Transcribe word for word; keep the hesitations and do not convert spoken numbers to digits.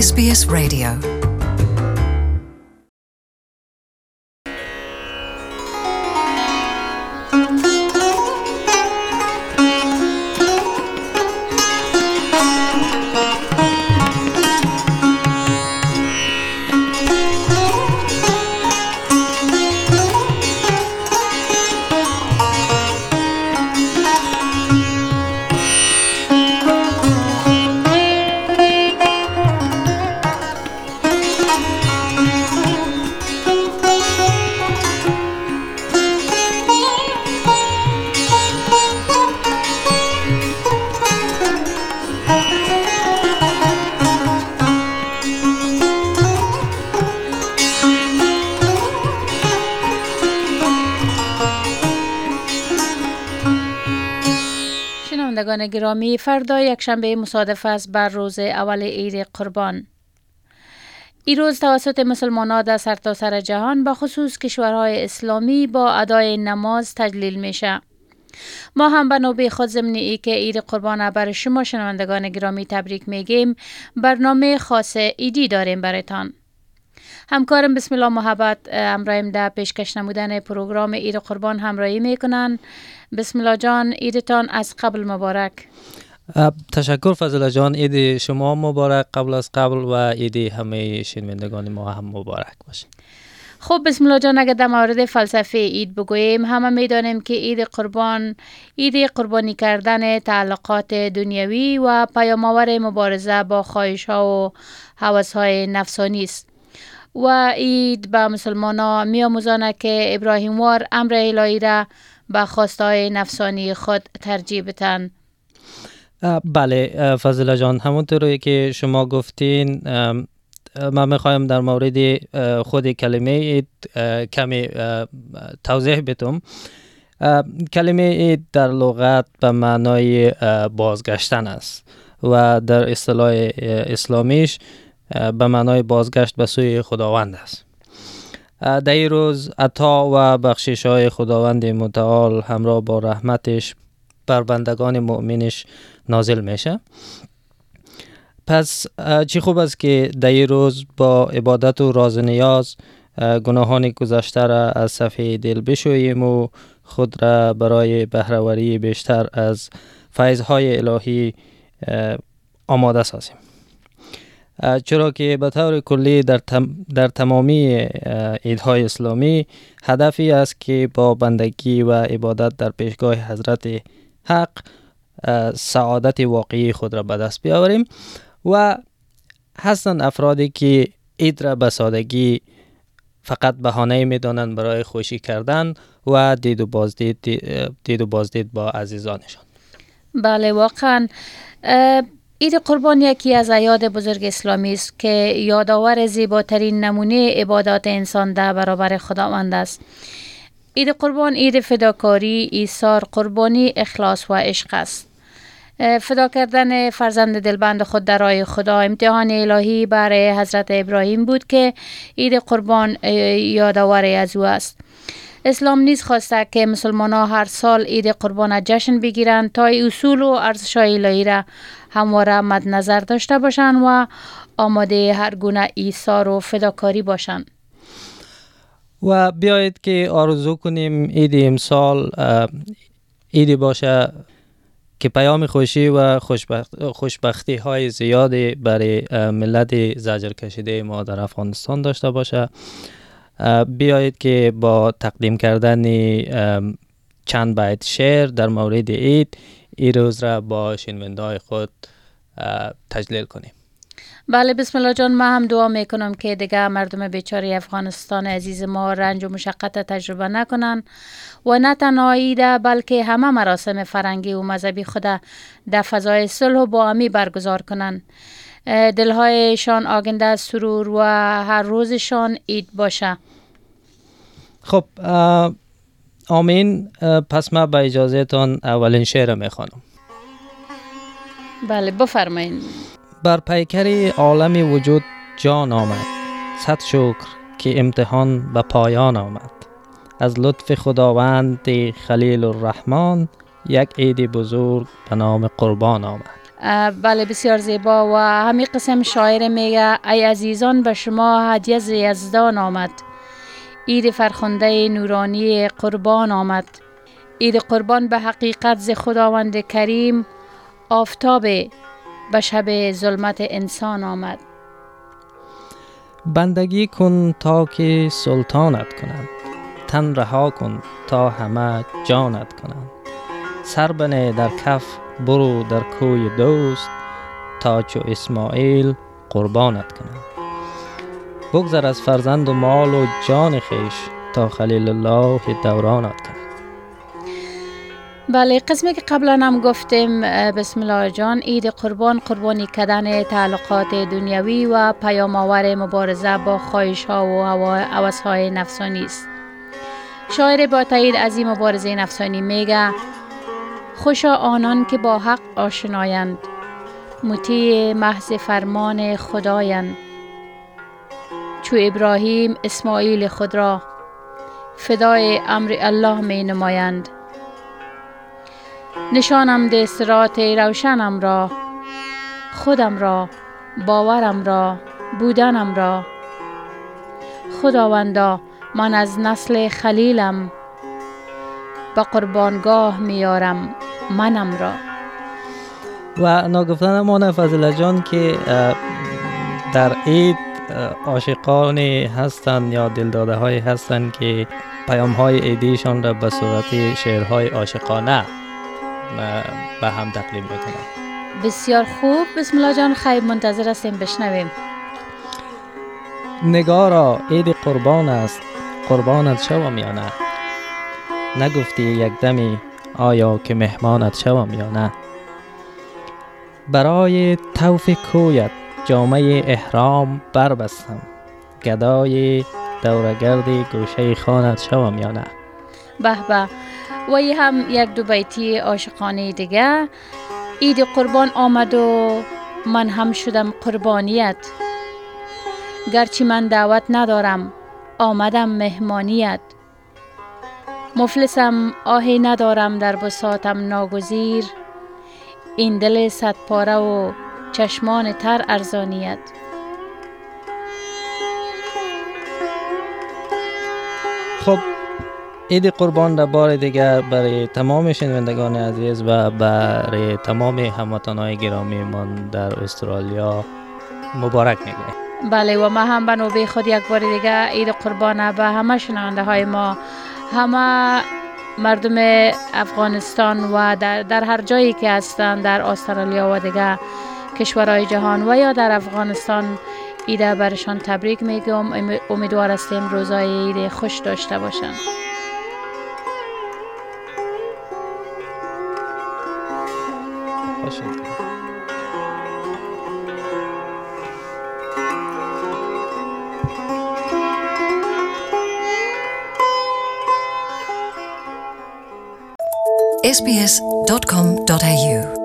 S B S Radio. شنوندگان گرامی، فردا یکشنبه مصادف است بر روز اول عید قربان. این روز توسط مسلمانان در سرتاسر جهان با خصوص کشورهای اسلامی با ادای نماز تجلیل میشه. ما هم به نوبه خود ضمن ای که عید قربان بر شما شنوندگان گرامی تبریک میگیم، برنامه خاص عیدی داریم برایتان. همکارم بسم الله محبت امرایم در پیشکش نمودن پروگرام عید قربان همراهی میکنن. بسم الله جان، عیدتان از قبل مبارک. تشکر فضل جان، عید شما مبارک قبل از قبل و عید همه شنوندگان ما هم مبارک باشه. خب بسم الله جان، اگر در مورد فلسفه عید بگوییم، همه میدانیم که عید قربان عید قربانی کردن تعلقات دنیوی و پیام‌آور مبارزه با خواهش‌ها و هوس‌های نفسانی است. و عید به مسلمانان می‌آموزاند که ابراهیم وار امر الهی را به خواستهای نفسانی خود ترجیح بدن. بله فضل جان، همونطوری که شما گفتین، من میخوایم در مورد خود کلمه عید کمی توضیح بدم. کلمه عید در لغت به معنای بازگشتن است و در اصطلاح اسلامیش به معنای بازگشت به سوی خداوند است. در این روز عطا و بخشش های خداوند متعال همراه با رحمتش بر بندگان مؤمنش نازل میشه. پس چی خوب است که در این روز با عبادت و راز نیاز گناهان گذشته را از صفحه دل بشوییم و خود را برای بهره‌وری بیشتر از فیض‌های الهی آماده سازیم. چرا که به طور کلی در, تم در تمامی عیدهای اسلامی هدفی است که با بندگی و عبادت در پیشگاه حضرت حق سعادت واقعی خود را به دست بیاوریم. و هستند افرادی که عید را به سادگی فقط بهانه می دانند برای خوشی کردن و دید و بازدید دید و بازدید با عزیزانشان. بله واقعا عید قربان یکی از اعیاد بزرگ اسلامی است که یادآور زیباترین نمونه عبادات انسان در برابر خداوند است. عید قربان عید فداکاری، ایثار، قربانی، اخلاص و عشق است. فدا کردن فرزند دلبند خود در راه خدا امتحان الهی برای حضرت ابراهیم بود که عید قربان یادآور از او است. اسلام نیز خواسته که مسلمانان هر سال عید قربان جشن بگیرند تا اصول و ارزش‌های الهی را همواره مد نظر داشته باشند و آماده هر گونه ایثار و فداکاری باشند. و بیایید که آرزو کنیم عید امسال عیدی باشه که پیام خوشی و خوشبخت خوشبختی های زیادی برای ملت زجر کشیده ما در افغانستان داشته باشه. بیایید که با تقدیم کردن چند بیت شعر در مورد عید این روز را با شنونده‌های خود تجلیل کنیم. بله بسم الله جان، من هم دعا میکنم که دیگه مردم بیچاره افغانستان عزیز ما رنج و مشقت تجربه نکنن و نه تنها عید بلکه همه مراسم فرهنگی و مذهبی خود در فضای صلح و باهمی برگزار کنن. دلهایشان آگنده از سرور و هر روزشان عید باشه. خب آمین. پس من با اجازه تان اولین شعر میخوانم. بله بفرمایید. بر پیکر عالم وجود جان آمد، صد شکر که امتحان به پایان آمد. از لطف خداوند خلیل الرحمن، یک عید بزرگ به نام قربان آمد. بله بسیار زیبا. و همین قسم شاعر میگه ای عزیزان به شما هدیه ز یزدان آمد، عید فرخنده نورانی قربان آمد. عید قربان به حقیقت ز خداوند کریم، آفتاب به شب ظلمت انسان آمد. بندگی کن تا که سلطانت کنند، تن رها کن تا همه جانت کنند. سر بنه در کف برو در کوی دوست، تا چو اسماعیل قربانت کنند. بگذر از فرزند و مال و جان خیش، تا خلیل الله دورانت کنند. بله قسمی که قبلا هم گفتیم بسم الله جان، عید قربان قربانی کردن تعلقات دنیوی و پیام آور مبارزه با خواهش ها و هوس های نفسانی است. شاعر با تایید از این مبارزه نفسانی میگه خوشا آنان که با حق آشنایند، مطیع محض فرمان خدایند. چو ابراهیم اسماعیل خود را، فدای امر الله می نمایند. نشانم ده صراط روشنم را، خودم را باورم را بودنم را. خداوندا من از نسل خلیلم، به قربانگاه میارم منم را. و ناگفتن مانه فضل جان که در عید عاشقانی هستند یا دلداده های هستند که پیام های عیدیشان را به صورت شعرهای عاشقانه به هم تقدیم میکنند. بسیار خوب. بسم الله جان خیلی منتظر هستیم بشنویم. نگارا عید قربان است، قربانت شوم یا نه؟ نگفتی یک دمی آیا که مهمانت شوم یا نه؟ برای طوف کویت جامه احرام بربستم، گدای دورگرد گوشه خانت شوم یا نه؟ به به. و این هم یک دو بیتی عاشقانه دیگه. عید قربان آمد و من هم شدم قربانیت، گرچه من دعوت ندارم آمدم مهمانیت. مفلسم آهی ندارم در بساطم ناگزیر، این دل صد پاره و چشمان تر ارزانیت. خب عید قربان را بار دیگر برای تمام شنوندگان عزیز و برای تمام هموطنان گرامی من در استرالیا مبارک میگویم. بله و ما هم به نوبه خود یک بار دیگر عید قربان به همه شنونده های ما، همه مردم افغانستان و در, در هر جایی که هستند در استرالیا و دیگر کشورهای جهان و یا در افغانستان عید برشان تبریک میگم. امیدوار هستیم روزای عید خوش داشته باشند. s b s dot com dot a u